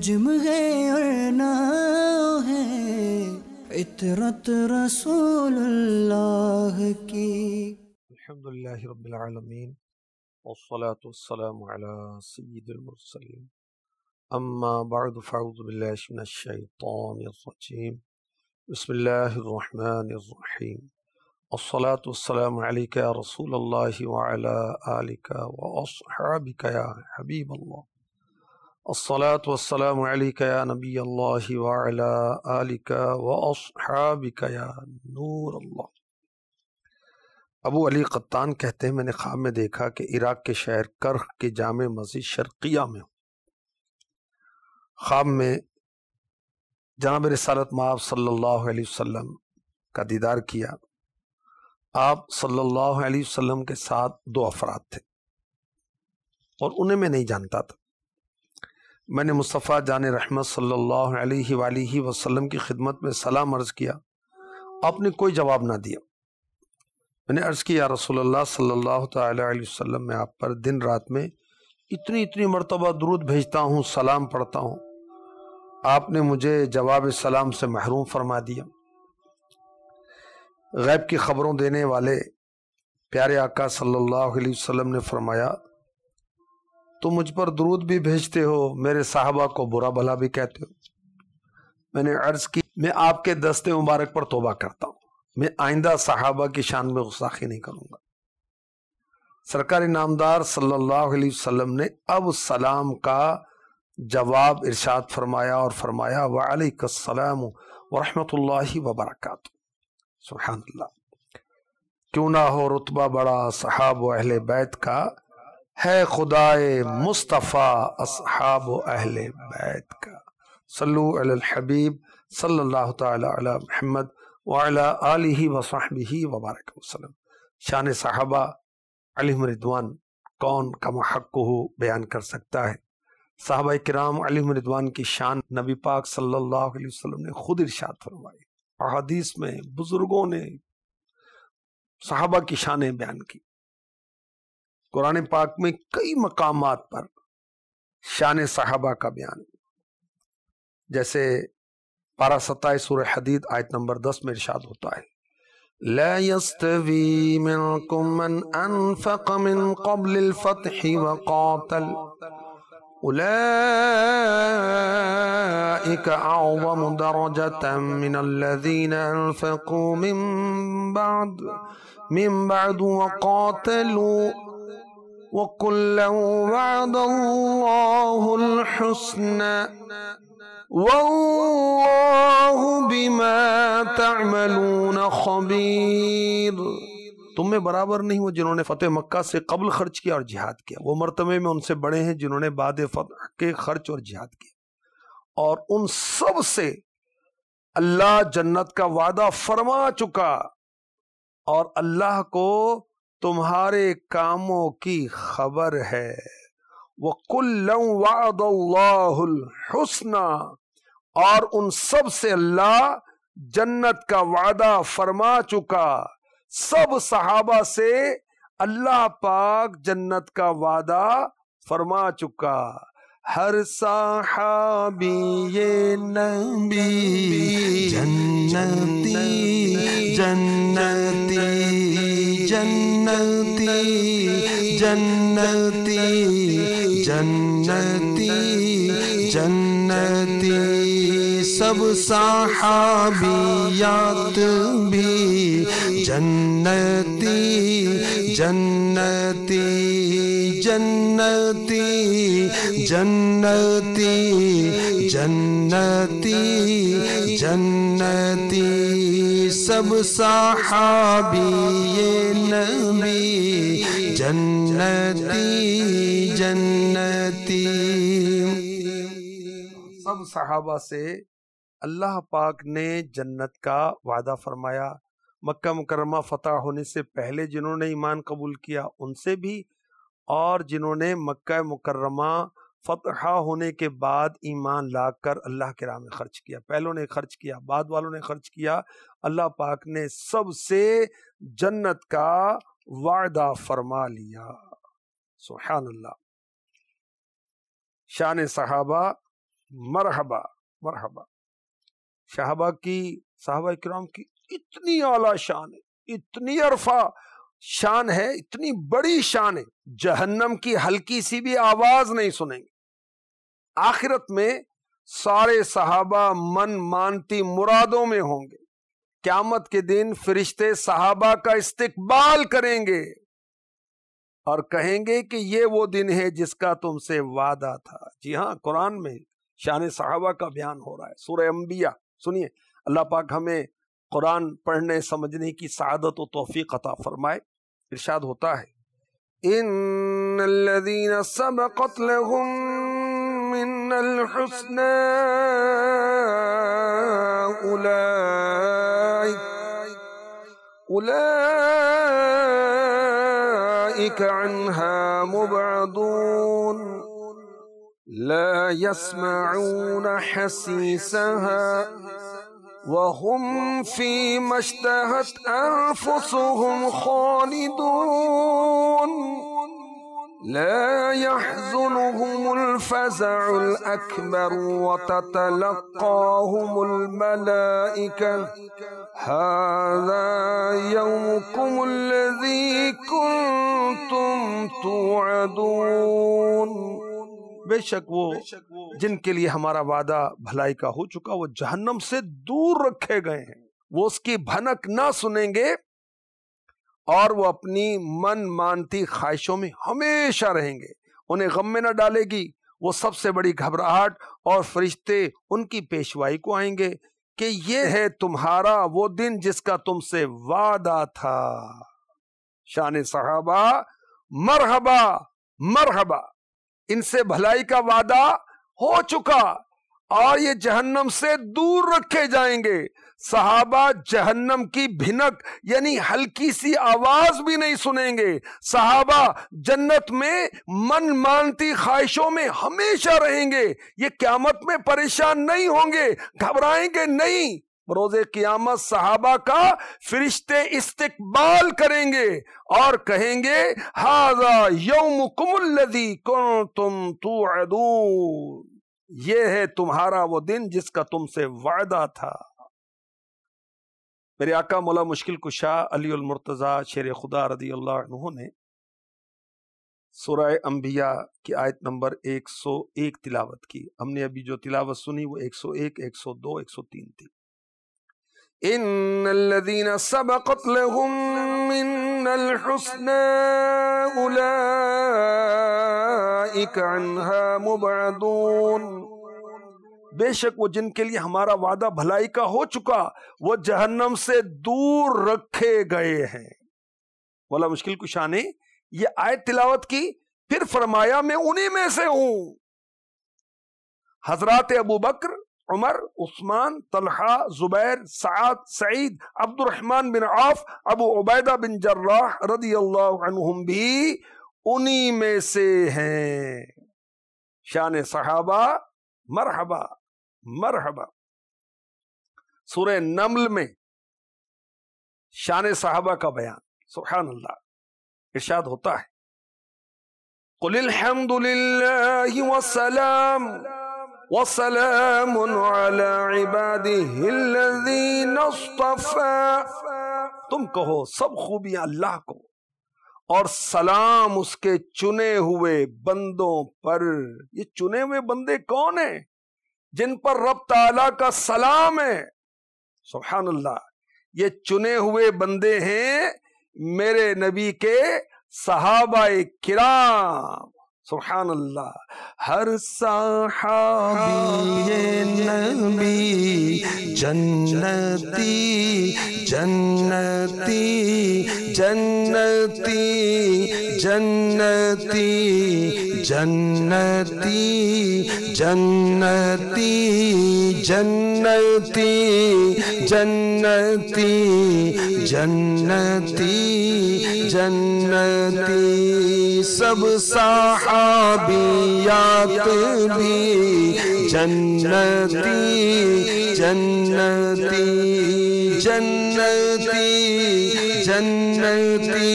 نجم ہے اور ناؤ ہے عطرت رسول اللہ کی۔ الحمدللہ رب العالمین والصلاة والسلام علی سید المرسلین، اما بعد فاعوذ باللہ من الشیطان الرجیم، بسم اللہ الرحمن الرحیم، الصلاة والسلام علیک یا رسول اللہ وعلی آلک واصحابک یا حبیب اللہ، الصلاة والسلام علیک یا نبی اللہ وعلی آلک واصحابک یا نور اللہ۔ ابو علی قطان کہتے ہیں میں نے خواب میں دیکھا کہ عراق کے شہر کرخ کے جامع مسجد شرقیہ میں ہوں۔ خواب میں جناب رسالت مآب صلی اللہ علیہ وسلم کا دیدار کیا۔ آپ صلی اللہ علیہ وسلم کے ساتھ دو افراد تھے اور انہیں میں نہیں جانتا تھا۔ میں نے مصطفیٰ جان رحمت صلی اللہ علیہ وآلہ وسلم کی خدمت میں سلام عرض کیا، آپ نے کوئی جواب نہ دیا۔ میں نے عرض کی یا رسول اللہ صلی اللہ تعالی علیہ وسلم، میں آپ پر دن رات میں اتنی مرتبہ درود بھیجتا ہوں، سلام پڑھتا ہوں، آپ نے مجھے جواب سلام سے محروم فرما دیا۔ غیب کی خبروں دینے والے پیارے آقا صلی اللہ علیہ وسلم نے فرمایا تم مجھ پر درود بھی بھیجتے ہو، میرے صحابہ کو برا بھلا بھی کہتے ہو۔ میں نے عرض کی میں آپ کے دست مبارک پر توبہ کرتا ہوں، میں آئندہ صحابہ کی شان میں گستاخی نہیں کروں گا۔ سرکار نامدار صلی اللہ علیہ وسلم نے اب سلام کا جواب ارشاد فرمایا اور فرمایا وعلیک السلام ورحمۃ اللہ وبرکاتہ۔ سبحان اللہ، کیوں نہ ہو رتبہ بڑا صحاب و اہل بیت کا، ہے خدائے مصطفیٰ اصحاب و اہل بیت کا۔ صلو علی الحبیب صلی اللہ تعالی علی محمد وعلی آلہ وصحبہ وبارک وسلم۔ شان صحابہ علیہم رضوان کون کم حقہ بیان کر سکتا ہے؟ صحابہ کرام علیہم رضوان کی شان نبی پاک صلی اللہ علیہ وسلم نے خود ارشاد فرمائی، احادیث میں بزرگوں نے صحابہ کی شانیں بیان کی۔ قرآن پاک میں کئی مقامات پر شان صحابہ کا بیان، جیسے پارہ 27 سورہ حدید آیت نمبر 10 میں ارشاد ہوتا ہے لا يستوي منكم من انفق من قبل الفتح وقاتل اولئك اعظم درجة من الذين انفقوا من بعد وقاتلوا وكلا وعد الله الحسنى واللہ بما تعملون خبیر۔ تم میں برابر نہیں وہ جنہوں نے فتح مکہ سے قبل خرچ کیا اور جہاد کیا، وہ مرتبے میں ان سے بڑے ہیں جنہوں نے بعد فتح کے خرچ اور جہاد کیا، اور ان سب سے اللہ جنت کا وعدہ فرما چکا، اور اللہ کو تمہارے کاموں کی خبر ہے۔ وَكُلًّا وَعَدَ اللَّهُ الْحُسْنَى، اور ان سب سے اللہ جنت کا وعدہ فرما چکا۔ سب صحابہ سے اللہ پاک جنت کا وعدہ فرما چکا۔ ہر صحابی یہ نبی جنتی جنتی جنتی جنتی جنتی جنتی، سب صحابیات بھی جنتی جنتی جنتی جنتی جنتی جنتی، سب صحابی نبی جنتی جنتی۔ سب صحابہ سے اللہ پاک نے جنت کا وعدہ فرمایا۔ مکہ مکرمہ فتح ہونے سے پہلے جنہوں نے ایمان قبول کیا ان سے بھی، اور جنہوں نے مکہ مکرمہ فتح ہونے کے بعد ایمان لا کر اللہ کے راہ میں خرچ کیا، پہلوں نے خرچ کیا، بعد والوں نے خرچ کیا، اللہ پاک نے سب سے جنت کا وعدہ فرما لیا۔ سبحان اللہ۔ شان صحابہ مرحبا مرحبا. صحابہ کرام کی اتنی اعلیٰ شان ہے، اتنی عرفہ شان ہے، اتنی بڑی شان ہے، جہنم کی ہلکی سی بھی آواز نہیں سنیں گے. آخرت میں سارے صحابہ من مانتی مرادوں میں ہوں گے. قیامت کے دن فرشتے صحابہ کا استقبال کریں گے اور کہیں گے کہ یہ وہ دن ہے جس کا تم سے وعدہ تھا. جی ہاں، قرآن میں شان صحابہ کا بیان ہو رہا ہے. سورہ انبیاء سنیے. اللہ پاک ہمیں قرآن پڑھنے سمجھنے کی سعادت و توفیق عطا فرمائے. ارشاد ہوتا ہے ان الذين سبقت لهم من الحسنى اولئك عنها مبعدون لا يسمعون حسيسها وهم فيما اشتهت أنفسهم خالدون لا يحزنهم الفزع الأكبر وتتلقاهم الملائكة هذا يومكم الذي كنتم توعدون. بے شک وہ جن کے لیے ہمارا وعدہ بھلائی کا ہو چکا وہ جہنم سے دور رکھے گئے ہیں. وہ اس کی بھنک نہ سنیں گے اور وہ اپنی من مانتی خواہشوں میں ہمیشہ رہیں گے. انہیں غم میں نہ ڈالے گی وہ سب سے بڑی گھبراہٹ، اور فرشتے ان کی پیشوائی کو آئیں گے کہ یہ ہے تمہارا وہ دن جس کا تم سے وعدہ تھا. شان صحابہ مرحبا مرحبا. ان سے بھلائی کا وعدہ ہو چکا اور یہ جہنم سے دور رکھے جائیں گے. صحابہ جہنم کی بھنک یعنی ہلکی سی آواز بھی نہیں سنیں گے. صحابہ جنت میں من مانتی خواہشوں میں ہمیشہ رہیں گے. یہ قیامت میں پریشان نہیں ہوں گے، گھبرائیں گے نہیں. روز قیامت صحابہ کا فرشتے استقبال کریں گے اور کہیں گے ھذا یومکم الذی کنتم توعدون، یہ ہے تمہارا وہ دن جس کا تم سے وعدہ تھا. میرے آقا مولا مشکل کشا علی المرتضیٰ شیر خدا رضی اللہ عنہ نے سورہ انبیاء کی آیت نمبر 101 تلاوت کی. ہم نے ابھی جو تلاوت سنی وہ 101 102 103 تھی. ان الذين سبقت لهم من الحسنى اولئك عنها مبعدون، بے شک وہ جن کے لیے ہمارا وعدہ بھلائی کا ہو چکا وہ جہنم سے دور رکھے گئے ہیں. مولا مشکل کشا نے یہ آیت تلاوت کی، پھر فرمایا میں انہی میں سے ہوں. حضرات ابو بکر، عمر، عثمان، طلحہ، زبیر، سعد، سعید، عبد الرحمن بن عوف، ابو عبیدہ بن جراح رضی اللہ عنہم بھی انہی میں سے ہیں. شان صحابہ مرحبا مرحبا. سورہ نمل میں شان صحابہ کا بیان، سبحان اللہ. ارشاد ہوتا ہے قل الحمد للہ وسلام وسلام علی عباده الذین اصطفى، تم کہو سب خوبیاں اللہ کو اور سلام اس کے چنے ہوئے بندوں پر. یہ چنے ہوئے بندے کون ہیں؟ جن پر رب تعالی کا سلام ہے. سبحان اللہ. یہ چنے ہوئے بندے ہیں میرے نبی کے صحابہ کرام. سبحان اللہ. ہر صحابی نبی جنتی جنتی جنتی جنتی جنتی جنتی جنتی جنتی جنتی جنتی. سب صحابیات بھی جنتی جنتی جنتی جنتی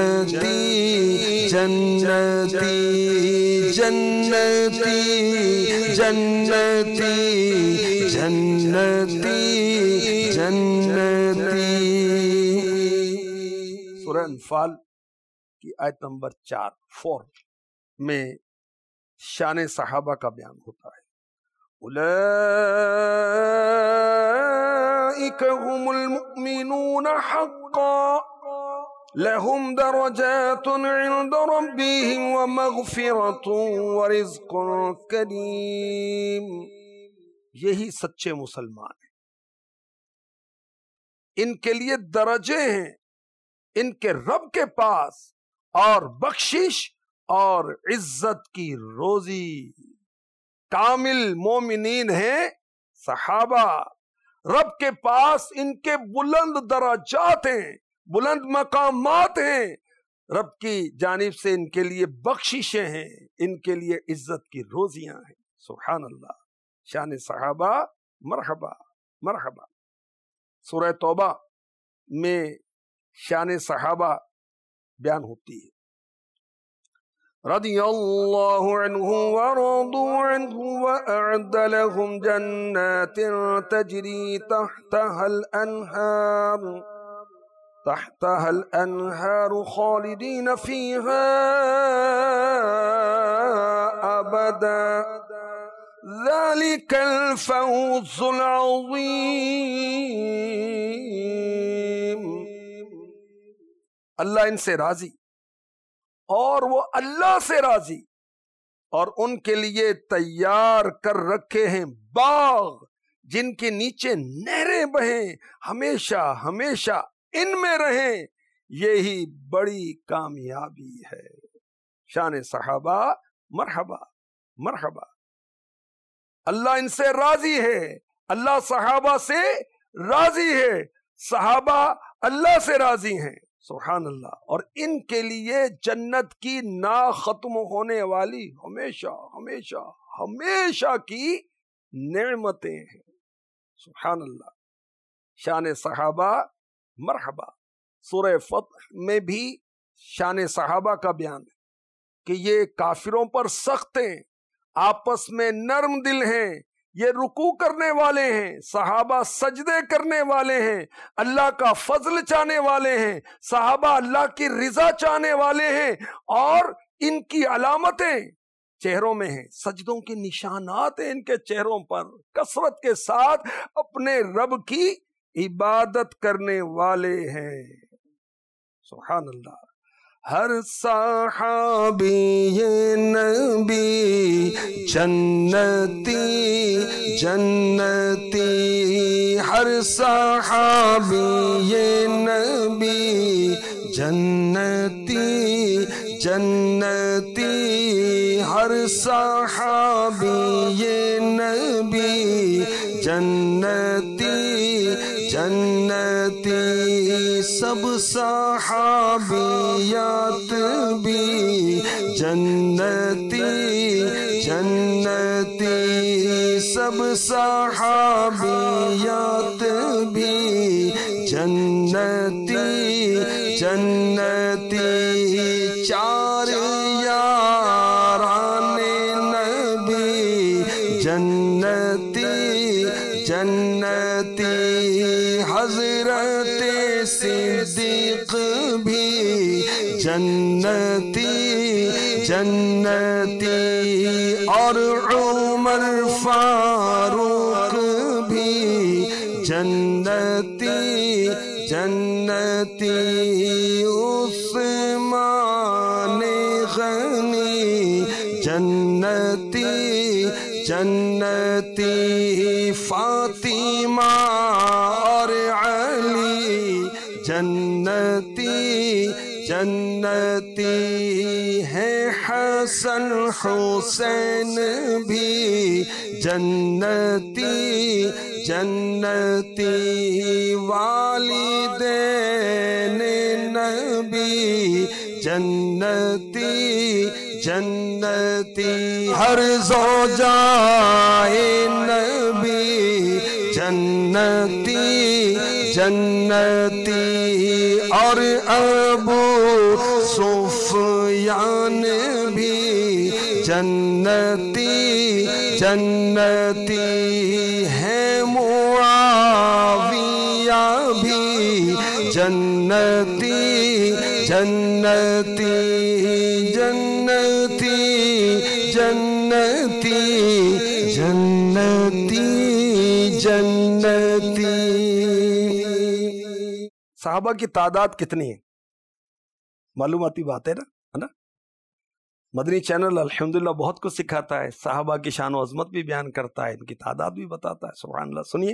جنتی جنتی جنتی जन्नती जन्नती जन्नती। सूरह अनफाल की आयत नंबर 4 में शान सहाबा का बयान होता है। उलाइका हुमुल मुमिनून हक्का लहुम दरजातुन इंद रब्बिहिम व मगफिरतुन व रिज़्कुन करीम। यही सच्चे मुसलमान हैं, इनके लिए दरजे हैं इनके रब के पास, और बख्शिश और इज्जत की रोजी। कामिल मोमिनीन हैं सहाबा, रब के पास इनके बुलंद दराजात हैं, बुलंद मकामात हैं, रब की जानिब से इनके लिए बख्शिशें हैं, इनके लिए इज्जत की रोजियां हैं। सुभान अल्लाह। शान सहाबा मरहबा मरहबा। सूरह तौबा में शान सहाबा बयान होती है। रदियल्लाहु अन्हु व रदू अन्हु व अअद्द लहुम जन्नातिन तजरी तहतहल अन्हार खालिदीन फीहा अबदा ज़ालिकल फौज़ुल अज़ीम। अल्लाह इनसे राजी और वो अल्लाह से राजी, और उनके लिए तैयार कर रखे हैं बाग जिनके नीचे नहरें बहें, हमेशा हमेशा इनमें रहें। यही बड़ी कामयाबी है। शान सहाबा मरहबा मरहबा। अल्लाह इनसे राजी है, अल्लाह सहाबा से राजी है, सहाबा अल्लाह से राजी हैं। सुभान अल्लाह। और इनके लिए जन्नत की ना खत्म होने वाली हमेशा हमेशा हमेशा की नेमतें हैं। सुभान अल्लाह। शान सहाबा मरहबा। सूरह फतह में भी शान सहाबा का बयान है कि ये काफिरों पर सख्त हैं, आपस में नर्म दिल हैं, ये रुकू करने वाले हैं, सहाबा सजदे करने वाले हैं, अल्लाह का फजल चाहने वाले हैं, सहाबा अल्लाह की रिजा चाहने वाले हैं, और इनकी अलामतें चेहरों में हैं, सजदों के निशानात हैं इनके चेहरों पर। कसरत के साथ अपने रब की इबादत करने वाले हैं। सुभान अल्लाह। हर सहाबी ये नबी जन्नती जन्नती, हर सहाबी ये नबी जन्नती जन्नती, हर सहाबी ये नबी जन्नती जन्नती। सब सहाबियात भी जन्नती जन्नती, सब सहाबियात भी जन्नती जन्नती। चार याराने नबी जन्नती जन्नती, हज़रत सिद्दीक़ भी जन्नती जन्नती, और उमर फारूक भी जन्नती जन्नती, उस्मान गनी जन्नती जन्नती, फातिमा और अली जन्नती जन्नती है, हसन हुसैन भी जन्नती जन्नती, वालिदैन नबी जन्नती जन्नती, हर ज़ौजाए नबी जन्नती जन्नती, और अबू सुफयान भी जन्नती جنتی ہے معاویہ بھی جنتی جنتی جنتی جنتی جنتی جنتی۔ صحابہ کی تعداد کتنی ہے؟ معلوماتی بات ہے نا؟ مدنی چینل الحمدللہ بہت کچھ سکھاتا ہے، صحابہ کی شان و عظمت بھی بیان کرتا ہے، ان کی تعداد بھی بتاتا ہے، سبحان اللہ۔ سنیے،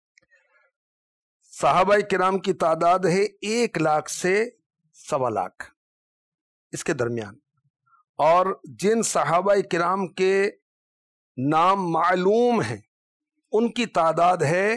صحابہ کرام کی تعداد ہے 1 لاکھ سے 1.25 لاکھ اس کے درمیان، اور جن صحابہ کرام کے نام معلوم ہیں ان کی تعداد ہے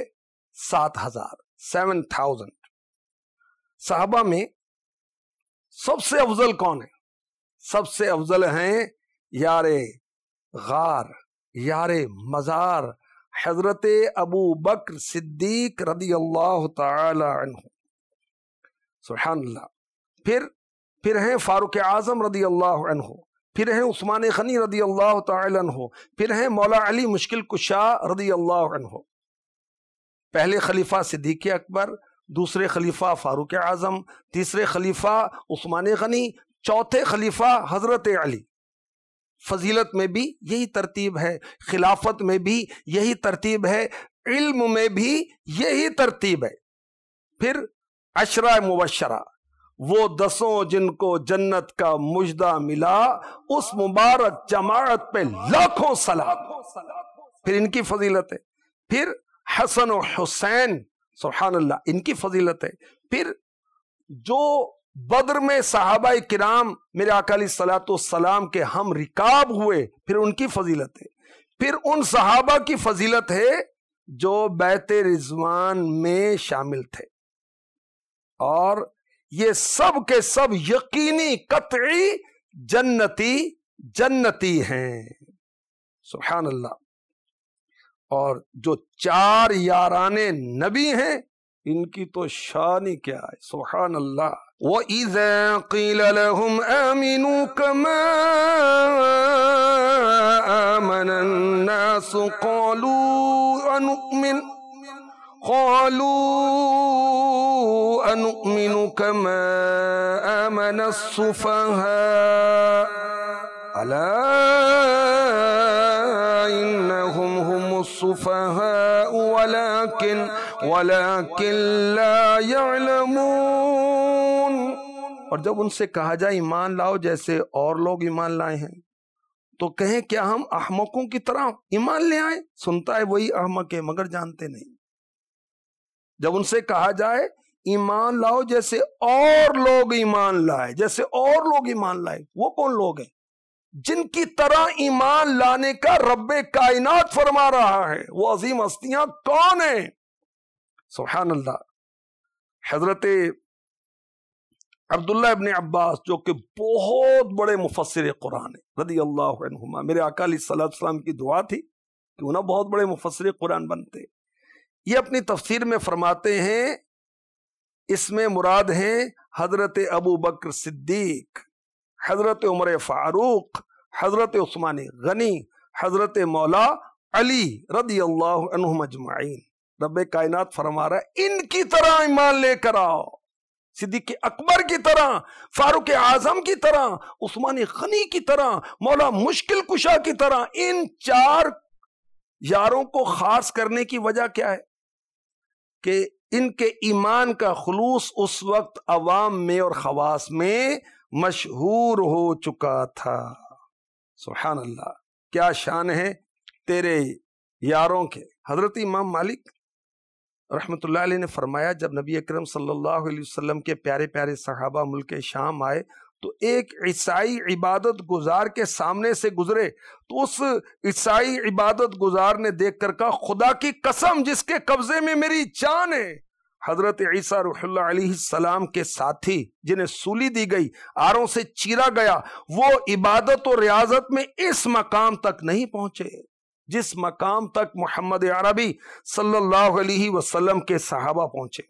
7,000۔ صحابہ میں سب سے افضل کون ہے؟ سب سے افضل ہیں یار غار، یار مزار، حضرت ابو بکر صدیق رضی اللہ تعالی عنہ، سبحان اللہ۔ پھر ہیں فاروق اعظم رضی اللہ عنہ، پھر ہیں عثمان غنی رضی اللہ تعالی عنہ، پھر ہیں مولا علی مشکل کشا رضی اللہ عنہ۔ پہلے خلیفہ صدیق اکبر، دوسرے خلیفہ فاروق اعظم، تیسرے خلیفہ عثمان غنی، چوتھے خلیفہ حضرت علی۔ فضیلت میں بھی یہی ترتیب ہے، خلافت میں بھی یہی ترتیب ہے، علم میں بھی یہی ترتیب ہے۔ پھر عشرہ مبشرہ، وہ 10 جن کو جنت کا مژدہ ملا، اس مبارک جماعت پہ لاکھوں سلام۔ پھر ان کی فضیلت ہے۔ پھر حسن و حسین، سبحان اللہ، ان کی فضیلت ہے۔ پھر جو بدر میں صحابہ کرام میرے آقا علیہ الصلوۃ والسلام کے ہم رکاب ہوئے، پھر ان کی فضیلت ہے۔ پھر ان صحابہ کی فضیلت ہے جو بیت رضوان میں شامل تھے، اور یہ سب کے سب یقینی قطعی جنتی ہیں، سبحان اللہ۔ اور جو 4 یاران نبی ہیں، ان کی تو شان ہی کیا ہے، سبحان اللہ۔ وَإِذَا قِيلَ لَهُمْ آمِنُوا كَمَا آمَنَ النَّاسُ قَالُوا أَنُؤْمِنُ كَمَا آمَنَ السُّفَهَاءُ أَلَا إِنَّهُمْ هُمُ السُّفَهَاءُ وَلَكِنْ لَا يَعْلَمُونَ۔ اور جب ان سے کہا جائے ایمان لاؤ جیسے اور لوگ ایمان لائے ہیں، تو کہیں کیا ہم احمقوں کی طرح ایمان لے آئیں؟ سنتا ہے وہی احمق ہے مگر جانتے نہیں۔ جب ان سے کہا جائے ایمان لاؤ جیسے اور لوگ ایمان لائے، جیسے اور لوگ ایمان لائے، وہ کون لوگ ہیں؟ جن کی طرح ایمان لانے کا رب کائنات فرما رہا ہے، وہ عظیم ہستیاں کون ہیں؟ سبحان اللہ۔ حضرت عبداللہ ابن عباس جو کہ بہت بڑے مفسر قرآن ہیں رضی اللہ عنہما، میرے آقا علیہ السلام کی دعا تھی کیوں نہ بہت بڑے مفسر قرآن بنتے، یہ اپنی تفسیر میں فرماتے ہیں اس میں مراد ہیں حضرت ابو بکر صدیق، حضرت عمر فاروق، حضرت عثمان غنی، حضرت مولا علی رضی اللہ عنہم اجمعین۔ رب کائنات فرما رہا ہے ان کی طرح ایمان لے کر آؤ، صدیق اکبر کی طرح، فاروق اعظم کی طرح، عثمان غنی کی طرح، مولا مشکل کشا کی طرح۔ ان 4 یاروں کو خاص کرنے کی وجہ کیا ہے؟ کہ ان کے ایمان کا خلوص اس وقت عوام میں اور خواص میں مشہور ہو چکا تھا، سبحان اللہ۔ کیا شان ہے تیرے یاروں کے۔ حضرت امام مالک رحمت اللہ علیہ نے فرمایا جب نبی اکرم صلی اللہ علیہ وسلم کے پیارے پیارے صحابہ ملک شام آئے تو ایک عیسائی عبادت گزار کے سامنے سے گزرے، تو اس عیسائی عبادت گزار نے دیکھ کر کہا خدا کی قسم جس کے قبضے میں میری جان ہے۔ حضرت عیسیٰ روح اللہ علیہ السلام کے ساتھی جنہیں سولی دی گئی، آروں سے چیرا گیا، وہ عبادت و ریاضت میں اس مقام تک نہیں پہنچے جس مقام تک محمد عربی صلی اللہ علیہ وسلم کے صحابہ پہنچے۔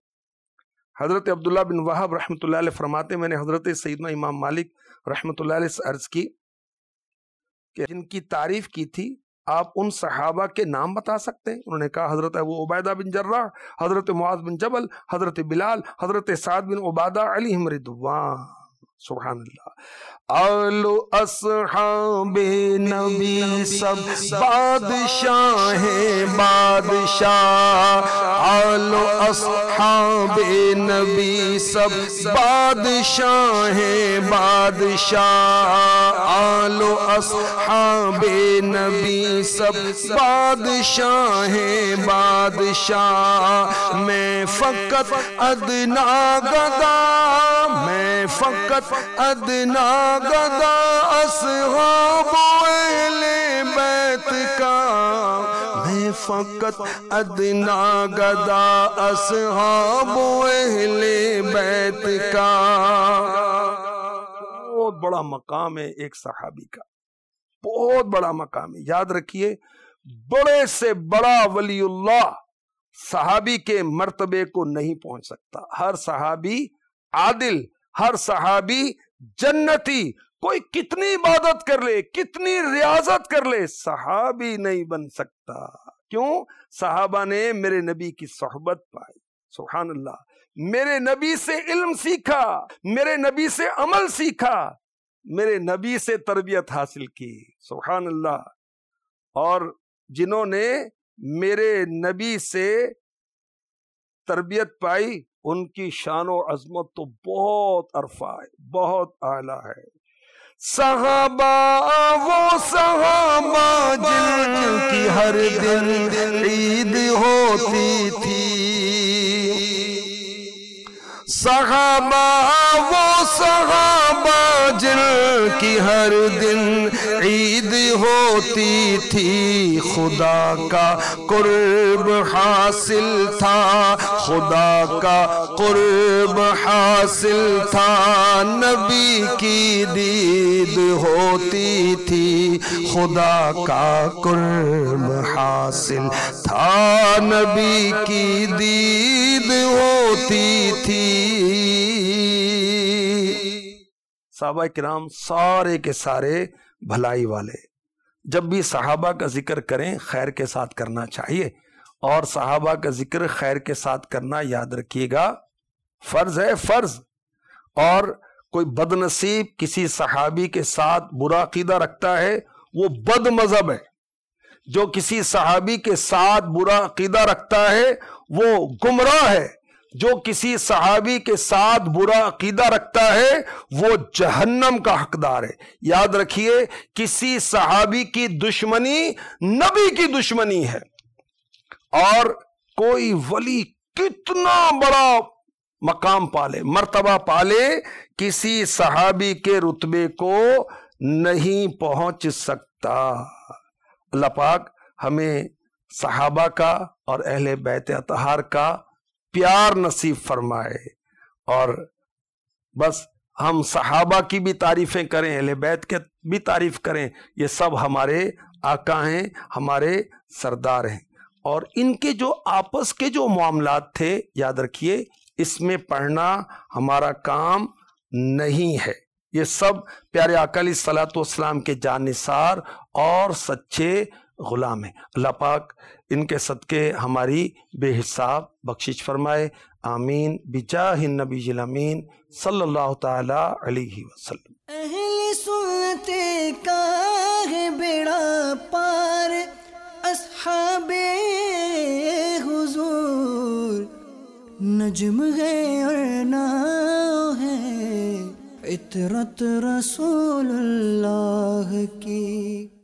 حضرت عبداللہ بن وہب رحمۃ اللہ علیہ فرماتے میں نے حضرت سیدنا امام مالک رحمۃ اللہ علیہ سے عرض کی کہ جن کی تعریف کی تھی آپ ان صحابہ کے نام بتا سکتے ہیں؟ انہوں نے کہا حضرت ابو عبیدہ بن جراح، حضرت معاذ بن جبل، حضرت بلال، حضرت سعد بن عبادہ علیہم رضوان۔ سبحان اللہ۔ آل اصحاب نبی سب بادشاہ ہیں بادشاہ، آل اصحاب نبی سب بادشاہ ہیں بادشاہ، آل اصحاب نبی سب بادشاہ ہیں بادشاہ، میں فقط ادنا گدا، میں فقط ادنا گدا اصحاب اہل بیت کا، میں فقط ادنا گدا اصحاب اہل بیت کا۔ بہت بڑا مقام ہے ایک صحابی کا، بہت بڑا مقام ہے۔ یاد رکھیے، بڑے سے بڑا ولی اللہ صحابی کے مرتبے کو نہیں پہنچ سکتا۔ ہر صحابی عادل، ہر صحابی جنتی، کوئی کتنی عبادت کر لے، کتنی ریاضت کر لے، صحابی نہیں بن سکتا۔ کیوں؟ صحابہ نے میرے نبی کی صحبت پائی، سبحان اللہ، میرے نبی سے علم سیکھا، میرے نبی سے عمل سیکھا، میرے نبی سے تربیت حاصل کی، سبحان اللہ۔ اور جنہوں نے میرے نبی سے تربیت پائی، ان کی شان و عظمت تو بہت عرفہ ہے، بہت اعلیٰ ہے۔ صحابہ وہ صحابہ جن کی ہر دن عید ہوتی تھی، صحابہ وہ صحابہ جن کی ہر دن عید ہوتی تھی، خدا کا قرب حاصل تھا، خدا کا قرب حاصل تھا، نبی کی دید ہوتی تھی، خدا کا قرب حاصل تھا، نبی کی دید ہوتی تھی۔ صحابہ کرام سارے کے سارے بھلائی والے، جب بھی صحابہ کا ذکر کریں خیر کے ساتھ کرنا چاہیے، اور صحابہ کا ذکر خیر کے ساتھ کرنا یاد رکھیے گا فرض ہے، فرض۔ اور کوئی بد نصیب کسی صحابی کے ساتھ برا عقیدہ رکھتا ہے، وہ بد مذہب ہے۔ جو کسی صحابی کے ساتھ برا عقیدہ رکھتا ہے وہ گمراہ ہے، جو کسی صحابی کے ساتھ برا عقیدہ رکھتا ہے وہ جہنم کا حقدار ہے۔ یاد رکھیے، کسی صحابی کی دشمنی نبی کی دشمنی ہے، اور کوئی ولی کتنا بڑا مقام پالے، مرتبہ پالے، کسی صحابی کے رتبے کو نہیں پہنچ سکتا۔ اللہ پاک ہمیں صحابہ کا اور اہل بیت اطہار کا پیار نصیب فرمائے، اور بس ہم صحابہ کی بھی تعریفیں کریں، اہل بیت کے بھی تعریف کریں، یہ سب ہمارے آقا ہیں، ہمارے سردار ہیں۔ اور ان کے جو آپس کے جو معاملات تھے، یاد رکھیے، اس میں پڑھنا ہمارا کام نہیں ہے، یہ سب پیارے آقا علیہ الصلوۃ والسلام کے جانثار اور سچے غلام ہیں۔ اللہ پاک ان کے صدقے ہماری بے حساب بخشش فرمائے، آمین، بجاہ النبی الامین صلی اللہ تعالی علیہ وسلم۔ اہل سنت کا ہے بیڑا پار، اصحاب حضور، نجم ہے اور ناؤ ہے عطرت رسول اللہ کی۔